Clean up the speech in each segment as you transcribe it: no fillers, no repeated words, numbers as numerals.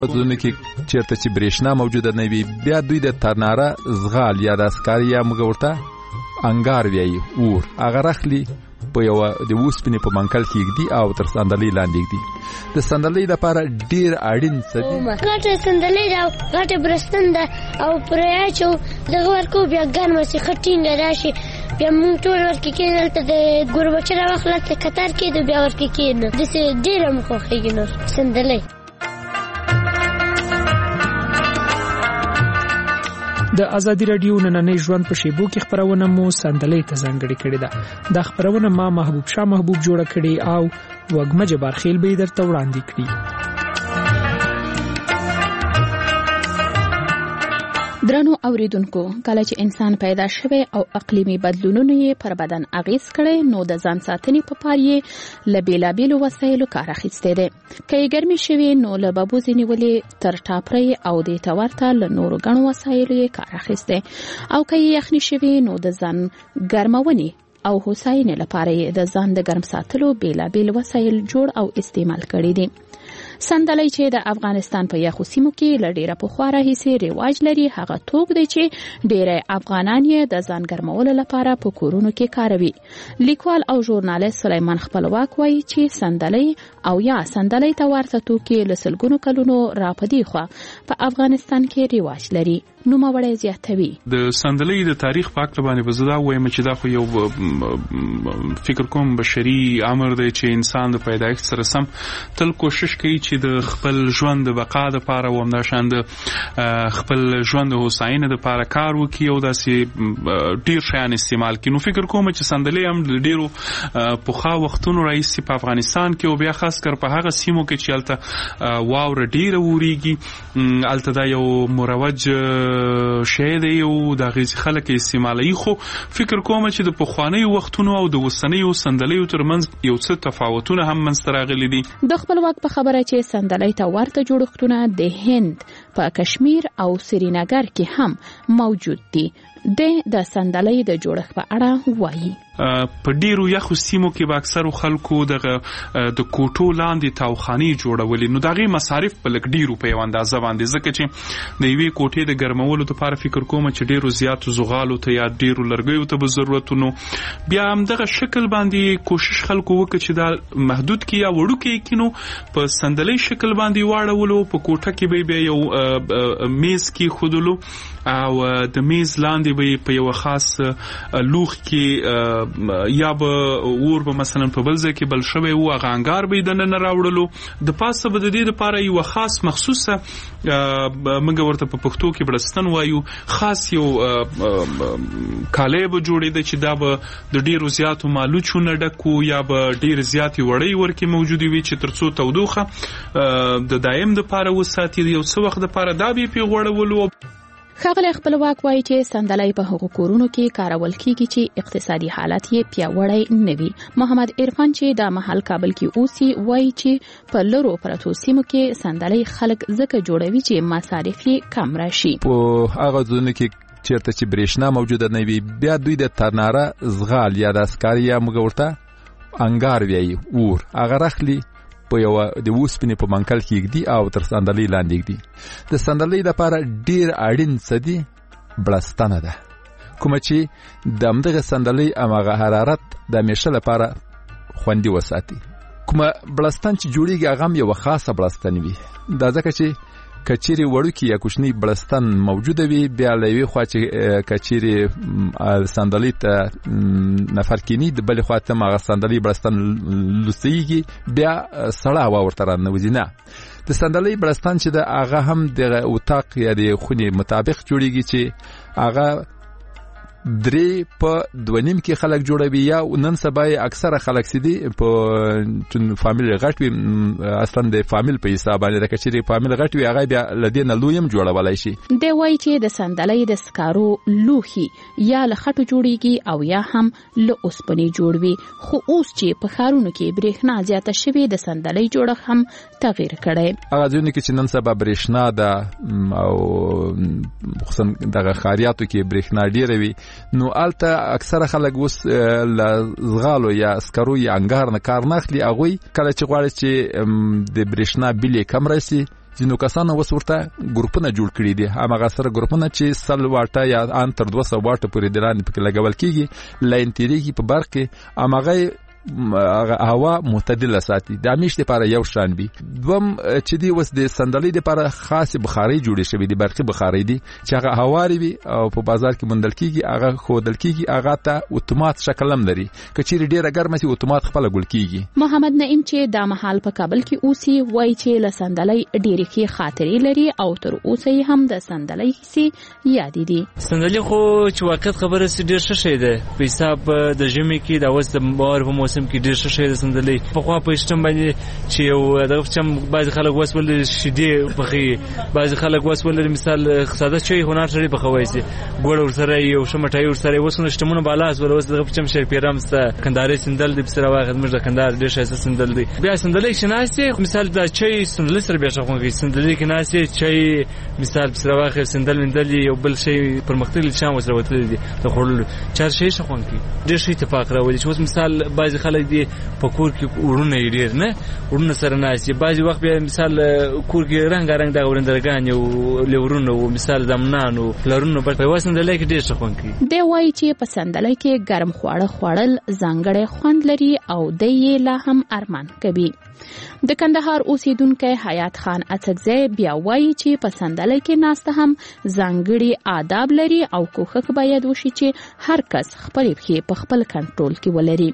ځونه کې چیرته چې برېښنا موجوده نه وي بیا دوی د تناره زغال یا د اسکار یا موږ ورته انګار وایي اور هغه رخلي په یو د اوسپنې په منکل کې ږدي او تر صندلۍ لاندې ږدي. د صندلۍ لپاره ډېر اړین څه دي؟ غټه صندلۍ ده او غټه برستن ده او پرې اچو دغه ورکو بیا ګرمه شي ښه ټینګه راشي بیا موږ ټول ورکې کېږي دلته د ګوربچه راواخله هلته کتار کېږدو بیا ورکې کېږدو داسې ډېره مو خوښېږي نور صندلۍ. د ازادي راډیو نننۍ ژوند په شیبو کې خبرونه مو صندلۍ ته ځانګړې کړې ده. دا خبرونه ما محبوب شاه محبوب جوړه کړې او وګمه جبارخیل به درته وړاندې کړي. درنو اوریدونکو، کله چې انسان پیدا شوی او اقلیمي بدلونونه یې پر بدن اغیز کړي نو د ځان ساتنې په پار یې له بیلابیلو وسایلو کار اخیستی دی. که یې ګرمي شوي نو له ببوزې نیولې تر ټاپرۍ او دې ته ورته له نورو ګڼو وسایلو یې کار اخیستی او که یې یخني شوي نو د ځان ګرمونې او هوساینې لپاره یې د ځان د ګرم ساتلو بیلابیل وسایل جوړ او استعمال کړي دي. صندلۍ چې د افغانستان په یخو سیمو کې له ډېره پخوا راهیسې رواج لري هغه توک دی چې ډېری افغانان یې د ځان ګرمولو لپاره په کورونو کې کاروي. لیکوال او ژورنالیست سلیمان خپلواک وایي چې صندلۍ او یا صندلۍ ته ورته توکي له سلګونو کلونو راپدې خوا په افغانستان کې رواج لري. نوموړی زیاتوي د صندلۍ د تاریخ په اړه باندې به زه دا وایم چې دا خو یو فکر کوم بشري امر دی چې انسان د پیدایښت سره سم تل کوشش کوي چې د خپل ژوند د بقا لپاره او همداشان د خپل ژوند د هوساینې لپاره کار وکړي او داسې ډېر شیان استعمال کړي. نو فکر کوم چې صندلۍ هم د ډېرو پخوا وختونو راهیسې په افغانستان کې او بیا خاص کر په هغه سیمو کې چې هلته واوره ډېره وریږي هلته دا یو مروج شی دی او د هغې خلک استعمالوي. خو فکر کوم چې د پخوانیو وختونو او د اوسنیو صندلیو ترمنځ یو څه تفاوتونه هم منځته راغلي دي. د خپلواک په خبره چې صندلۍ ته ورته جوړښتونه د هند په کشمیر او سرینګر کې هم موجود دي. د صندلۍ د جوړښت په اړه وایي په ډیرو یخو سیمو کې به اکثرو خلکو د کوټو لاندې تاوخانې جوړولې نو د هغې مصارف په لږ ډیرو په یو اندازه باندې ځکه چې د یوې کوټې د ګرمولو لپاره فکر کوم چې ډیرو زیاتو زغالو ته یا ډیرو لرګیو ته به ضرورت نو بیا همدغه شکل باندې کوشش خلکو وکړي چې دا محدود کړي یا وړوکی کړي نو په صندلۍ شکل باندې واړولو په کوټه کې به یو میز کېښودلو او د میز لاندې به په یو خاص لوښ کې یا به اور به مثلا په بل ځای کې بل شوی وو هغه انګار به یې دننه راوړلو د پاسه به د دې دپاره یوه خاص مخصوصه موږ ورته په پښتو کې بړستن وایو خاص یو کالی به جوړېده چې دا به د ډېرو زیاتو مالوچو نه ډک وو یا به ډېرې زیاتې وړۍ ورکې موجودې وي چې تر څو تودوخه د دایم دپاره وساتي یو څه وخت دپاره دا به یې پرې غوړولو. ښاغلی خپلواک وایي چې صندلۍ په هغو کورونو کې کارول کیږي چې اقتصادي حالت یې پیاوړی نه وي. محمد عرفان چې د مهال کابل کې اوسي وایي چې په لرو پرتو سیمو کې صندلۍ خلک ځکه جوړوي چې مصارف یې کم راشي. په هغه ځایونو کې چیرته چې برېښنا موجوده نه وي بیا دوی د تناره زغال یا د اسکار یا موږ ورته انګار وایي اور هغه رخلي په یو د اوسپنې په منکل کې ږدي او تر صندلۍ لاندې ږدي. د صندلۍ لپاره ډېر اړین څه دي؟ بړستنه ده کومه چې د همدغه صندلۍ هماغه حرارت د همیشه لپاره خوندي وساتي. کومه بړستن چې جوړېږي هغه هم یوه خاصه بړستن وي. دا ځکه چې که چیرې وړوکي یا کوچنی بړستن موجوده وي بیا له یوې خوا چې که چیرې صندلۍ ته نفر کیني د بلې خوا ته هم هغه صندلۍ بړستن لوڅېږي بیا سړه هوا ورته راننوځي. نه د صندلۍ بړستن چې ده هغه هم د اتاق یا د خونې مطابق جوړېږي چې هغه درې په دوه نیم کې خلک جوړوي یا نن سبا یې اکثره خلک سي په فامیل غټ وي اصلا د فامیل په حساب باندې د کچېرې فامیل غټ وي هغه بیا له دې نه لوی هم جوړولی شي. دی وایي چې د صندلۍ د سکارو لوښي یا له خټو جوړېږي او یا هم له اوسپنې جوړ وي. خو اوس چې په ښارونو کې برېښنا زیاته شوې د صندلۍ جوړښت هم تغییر کړی. هغه ځایونو کې چې نن سبا برېښنا ده او خصوصا دغه ښاریاتو کې برېښنا ډېره وي نو الته اکثره خلک اوس له زغالو یا اسکرو یا انګار نه کار نه اخلي. هغوی کله چې غواړي چې د برېښنا بیل یې کم راسي ځینو کسانو ورته ګروپونه جوړ کړي دي. هغه سره ګروپونه چې 100 واټه یا ان تر 200 واټه پورې دلان پکې لګول کیږي، لاین تیریږي په برق کې، هغه هوا معتدله ساتي. د همیش لپاره یو شان وي. دوم چې دی وس د صندلۍ لپاره خاص بخاري جوړې شوی دي، برقي بخاري دي چې هغه هواري وي او په بازار کې مندل کیږي، هغه خودل کیږي، هغه ته اتومات شکل هم لري. کچېر ډیره ګرمه سي اتومات خپل ګل کیږي. محمد نعیم چې د محل په کابل کې اوسي وایي چې له صندلۍ ډېرې ښې خاطرې لري او تر اوسه هم د صندلۍ کیسې یاد دي. صندلۍ خو چې واقعیت خبره سي ډېر ښه شی ده په حساب د ژمي کې د اوس د بهار په موسم کې ډېر ښه شی ده صندلۍ. په خوا په سیستم باندې چې یو دغه چم بعض خلک وسول شیدې پخې، بعض خلک وسول مثال ساده چای هنر سره پخوي سي ګوړ ورسره یو شمټای ورسره وسونه شتمونه بالاس ول وس دغه چم شي پیرام ست کنداري سندل د بسره واخد مجد کندار ډېر شي سندل دي. بیا صندلۍ شناسي مثال د چای صندلۍ سره بیا شخونږي صندلۍ کې ناسي چای مثال بسره واخد سندل مندل یو بل شي پرمختللی شام وسره وتل دي د خورل چار شي شخونږي ډېر شي اتفاق راوړي. چې اوس مثال بعض خلک دي په کور کې ورونه ډېر نه ورونه سره ناسي، بعض وخت بیا مثال کور کې رنگ د ورندرګان یو لورونه او مثال زمنانو لرونو په وسندلۍ کې ډېر شخونږي. دی وایي چې په صندلۍ کې ګرم خواړه خوړل ځانګړی خوند لري او دی یې لا هم ارمان کوي. د کندهار اوسیدونکی حیات خان اڅکزی بیا وایي چې په صندلۍ کې ناسته هم ځانګړي آداب لري او کوښښ باید وشي چې هر کس خپل پښې په خپل کنټرول کې ولري.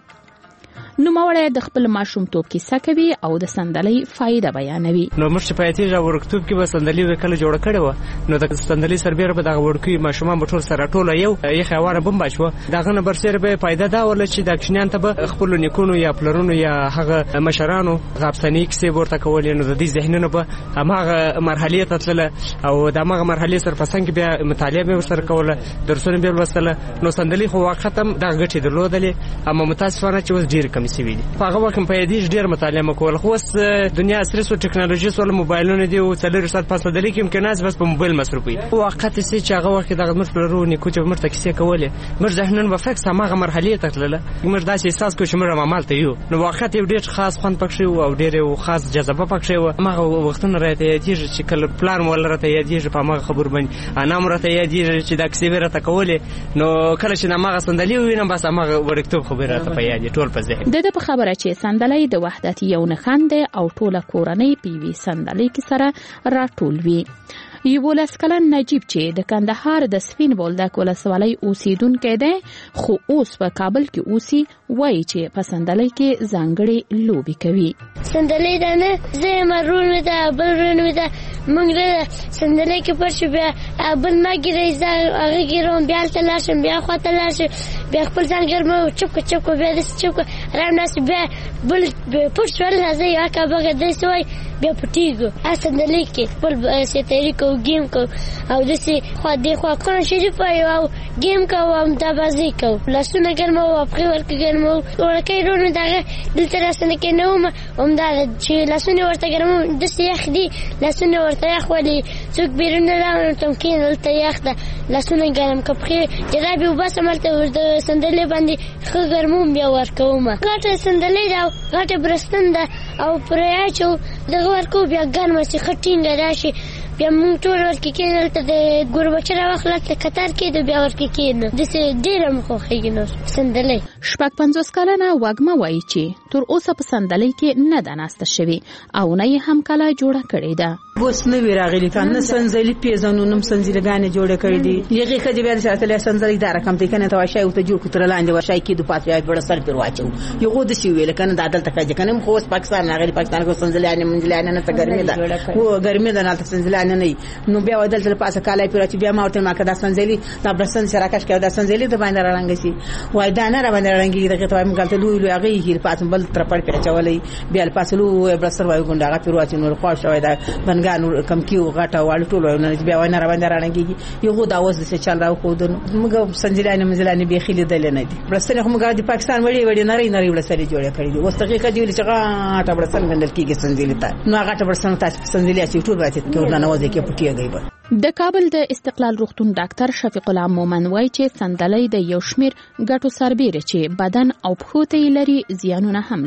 نوموړی د خپل ماشومتوب کیسه کوي او د صندلۍ فایده بیانوي. نو موږ چې په یتیجه ورکتوب کې به صندلۍ وکړه جوړ کړې و، نو د صندلۍ سربېره به دغه ورکی ماشومان به ټول سره ټوله یو یخ هواره بم بچو دغه نه برسره به فایده دا ول چې د کښنیان ته به خپل نیکونو یا پلرونو یا هغه مشرانو غابسنی کیسې ورته کول، نو د دې ذهنونه به هغه مرحله ته تلله او د هغه مرحله سره پسنګ بیا مطالعه به ورسره کوله، درسونه به وسله. نو صندلۍ خو واقعا دغه ګټې درلودلې، اما متاسفانه چې اوس ډېر کم سی وی. په هغه وخت په یدې ډېر مطالعه مکول، خو اوس دنیا عصري سو ټکنالوژي سره موبایلونه دی او څلور ساعت پس صندلۍ کې امکانات بس په موبایل مصرفوي. واقعا سي چې هغه وخت دغه مر پلرونی کوچ مرته کیسې کوله مر ذهنن وفکس هغه مرحله ته تلله، مر داسې احساس کو چې مر عمل ته یو. نو واقعا یو ډېر خاص خوند پکښې او ډېر خاص جذبه پکښې و. هغه وختونه راته یادېږي چې کله پلان ولرته یادېږي په هغه خبر باندې انا مرته یادېږي چې د کیسې ورته کوله، نو کله چې هغه صندلۍ وینم بس هغه ورکتوب خبره ته په یاد ټول په ذهن. د په خبره چې صندلۍ د وحدت یو نښان دی او ټوله کورنۍ په یوې صندلۍ کې سره راټول وي. 11 کلن نجیب چې د کندهار د سپین بولدک ولسوالۍ اوسیدونکی دی خو اوس په کابل کې اوسي، وایي چې په صندلۍ کې ځانګړې لوبې کوي. صندلۍ دا نه زه مرون وي دا بل رون وي دا موږ د صندلۍ کې پر شو بیا بل ما ګرځي زه هغه ګرم بیا تل لاشم بیا خواته لاشم بیا خپل ځان ګرمو چوک بیا د چوک راناس بیا بل پر شو راځي یا کا بغه د سوي بیا پټیګو صندلۍ کې خپل ستوري کو گیم کو او دسي خو دې خو کړو شي په یو گیم کو هم دا بازی کو لاسونه ګرمو او په ورکه ګرمو ورکه رونه دغه دلته راسنه کې نو هم دا چې لاسونه ورته ګرمو دسي یخ دي لاسونه ورته یخ ولي څوک بیرونه راو تم کې دلته یخ ده لاسونه ګرم کپخي جرابي وبس ملته د صندلۍ باندې خو ګرمو بیا ورکوم ګټه صندلۍ دا ګټه برستند او پرېچو دغه ورکو بیا ګرمه سي خټینګ راشي بیا مونږ ټول ورکې کېنل ته د ګوربچه راوخلت ته قطار کې د بیا ورکې کېنل داسې ډېره مې خوښېږي نور صندلۍ. 50 کلنه وږمه وایي چې تر اوسه په صندلۍ کې نه ده ناسته شوې او نه یې هم کله جوړه کړې ده. اوس نوي راغلي که نه صندلۍ پېژنو نه صندلیګانې جوړې کړې دي. هغې ښځې بیا د ساتلې صندلۍ دا رقم دی که نه ته وای شی ورته جوړ کړو تر لاندې ورشی کېدو پاس بیا بړه سر پرې واچوو یغو داسې وویل که نه دا دلته ښځې که نه خو اوس پاکستان راغلي پاکستان کې صندلیانې منځلیانې نه ته ګرمي ده هو ګرمي ده هلته صندلیانې نه نو بیا ودلته پاسه کالی پرې واچوي بیا ما ورته ما که دا صندلۍ دا برسن سره راکش کړه دا صندلۍ د باندې رارنګه سي وای دا نه را باندې رارنګېږي دغې ته وایم هلته لوی لوی هغې ایښي پاس بل ترپړ پرې اچولی بیا له پاسه لوی برسر وایي ګونډه هغه پرې واچوي نور خوا شوی دا بنګان کم کیو غټه واړه ټول وایي بیا وای نه را باندې رارنګېږي یو دا اوس داسې چل راوښودو نو موږ صندلیانې منځلیانې بیخي لیدلې نه دي برسنې خو موږ د پاکستان وړې وړې نرۍ نرۍ برسنې جوړې کړې دي اوس هغې ښځې ویلې چې غاټه برسن ګڼل کېږي صندلۍ ته نو هغه غټه برسن تاسې صندلۍ اچوي ټول به کې ورننوځئ کې پټېږئ به. د کابل د استقلال روغتون ډاکټر شفیق الله مومن وایي چې صندلۍ د یو شمېر ګټو سربېره چې بدن او پښو ته یې لري زیانونه هم لري.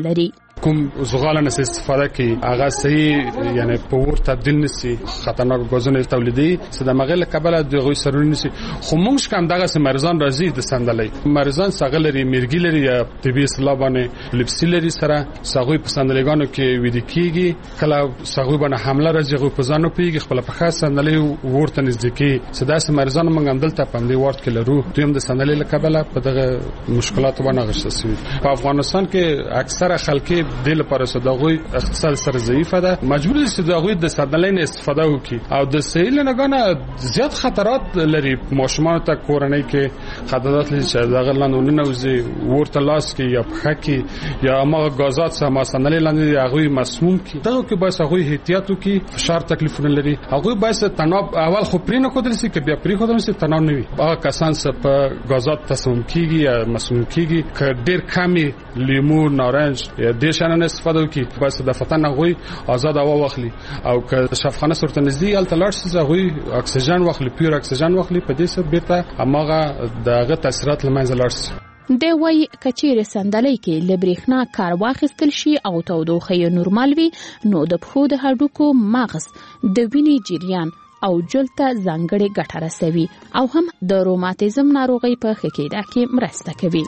کوم زغال نه استفاده کوي هغه صحیح یعنی په ور تبدیل نشي خطرناک غازونه تولیدي چې د مغل قبل د غوي سرونه نشي خو موږ کوم دغه مریضان راځي د صندلۍ مریضان سغلري مرګي لري یا طبي اصلاح باندې لپسي لري سره سغوي په صندلېګانو کې وېد کیږي کله سغوي باندې حمله راځي غو په ځانو پیږي خپل په خاص صندلۍ ورته نزدیکی سداس مریضان موږ هم دلته په دې ورت کې لرو دویم د صندلۍ قبل په دغه مشکلات باندې غشتسوي په افغانستان کې اکثره خلک د لپاره صداغوي اقتصاد سره ضعیفه ده مجبور دي صداغوي د صندلۍ نه استفاده وکړي او د سیل نه غنه زیات خطرات لري ماشومان ته کورنۍ کې خطرات لري چې دغه لاندې نوځي ورته لاس کې یا پخه کې یا ما غازات سم صندلۍ لاندې هغه مسموم کې دغه کې بس هغه احتیاط وکړي فشار تکلیفونه لري هغه بس تناب اول خو پرې نه کودل سي کې بیا پرې کودل سي تناب نه وي هغه کسان چې په غازات تسمم کیږي یا مسموم کیږي ک ډیر کمی لیمو نارنج یا د شانه استفاده وکي بس د فتن غوي آزاد هوا واخلي او که شفخانه سورته نزدې ال تلار سي غوي اکسیجن واخلي پیور اکسیجن واخلي په دې سره بیرته اماغه دغه تاثیرات لمنځه لاړ د وای کچیر صندلۍ کې لبریښنا کار واخیستل شي او تودوخه یې نورمال وي نو د پخو د هډوکو مغز د وینې جریان او جلته ځانګړي ګټه رسوي او هم د روماتیزم ناروغي په ښه کېدا کې مرسته کوي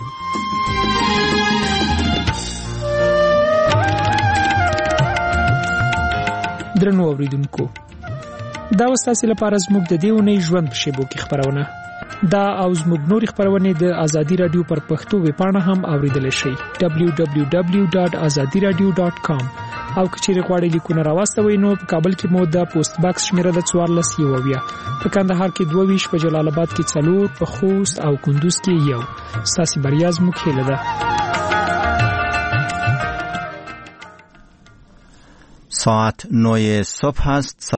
درنو اوریدونکو دا وساسي لپاره زموږ د دیونی ژوند په شیبو کې خبرونه دا او زموږ نوري خبرونه د ازادي رادیو پر پښتو ویبپاڼه هم اوریدل شي www.azadiradio.com او کچېرې غواړئ لیکونه راوستوئ نو په کابل کې مو د پوسټ باکس شمیره د 14 په کندهار کې 22 په جلال آباد کې 4 په خوست او کندوز کې 1 ساسي بریاز مخېله ده ساعت 9 صبح است.